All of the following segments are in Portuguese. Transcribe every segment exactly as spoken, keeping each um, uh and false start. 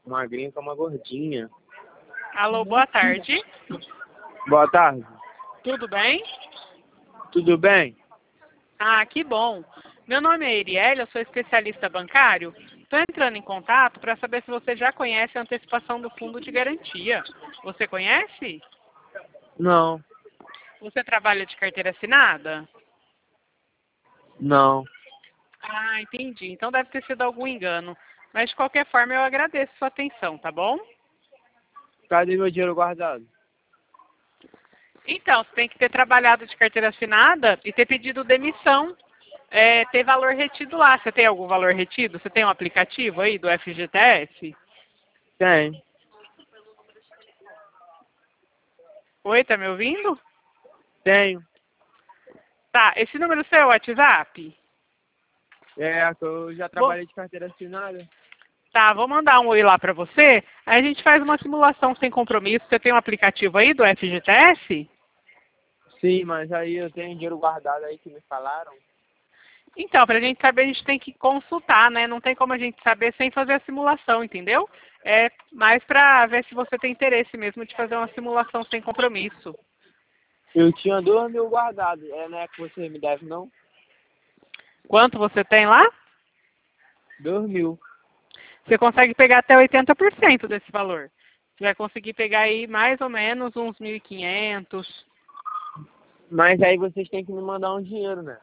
magrinha com uma gordinha. Alô, boa tarde. Boa tarde. Tudo bem? Tudo bem? Ah, que bom. Meu nome é Erielle, eu sou especialista bancário. Estou entrando em contato para saber se você já conhece a antecipação do fundo de garantia. Você conhece? Não. Você trabalha de carteira assinada? Não. Ah, entendi. Então deve ter sido algum engano. Mas de qualquer forma eu agradeço sua atenção, tá bom? Cadê meu dinheiro guardado? Então, você tem que ter trabalhado de carteira assinada e ter pedido demissão, é, ter valor retido lá. Você tem algum valor retido? Você tem um aplicativo aí do F G T S? Tem. Oi, tá me ouvindo? Tenho. Tá, esse número seu é o WhatsApp? É, que eu já trabalhei de carteira assinada. Tá, vou mandar um oi lá pra você, aí a gente faz uma simulação sem compromisso. Você tem um aplicativo aí do F G T S? Sim, mas aí eu tenho dinheiro guardado aí que me falaram. Então, pra gente saber, a gente tem que consultar, né? Não tem como a gente saber sem fazer a simulação, entendeu? É mais pra ver se você tem interesse mesmo de fazer uma simulação sem compromisso. Eu tinha dois mil guardados. É, né, que você me deve, não? Quanto você tem lá? Dois mil. Você consegue pegar até oitenta por cento desse valor. Você vai conseguir pegar aí mais ou menos uns mil e quinhentos. Mas aí vocês têm que me mandar um dinheiro, né?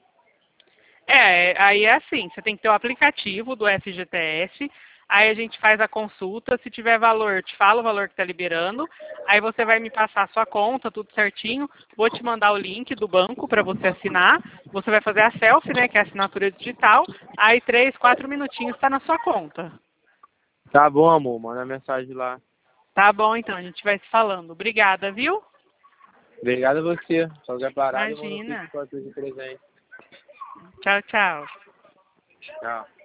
É, aí é assim, você tem que ter o aplicativo do F G T S, aí a gente faz a consulta, se tiver valor, eu te falo o valor que está liberando, aí você vai me passar a sua conta, tudo certinho, vou te mandar o link do banco para você assinar, você vai fazer a selfie, né, que é a assinatura digital, aí três, quatro minutinhos está na sua conta. Tá bom, amor. Manda mensagem lá. Tá bom, então, a gente vai se falando. Obrigada, viu? Obrigado a você. Qualquer parada, eu mando um Imagina. pix pra tu de presente. Tchau, tchau. Tchau.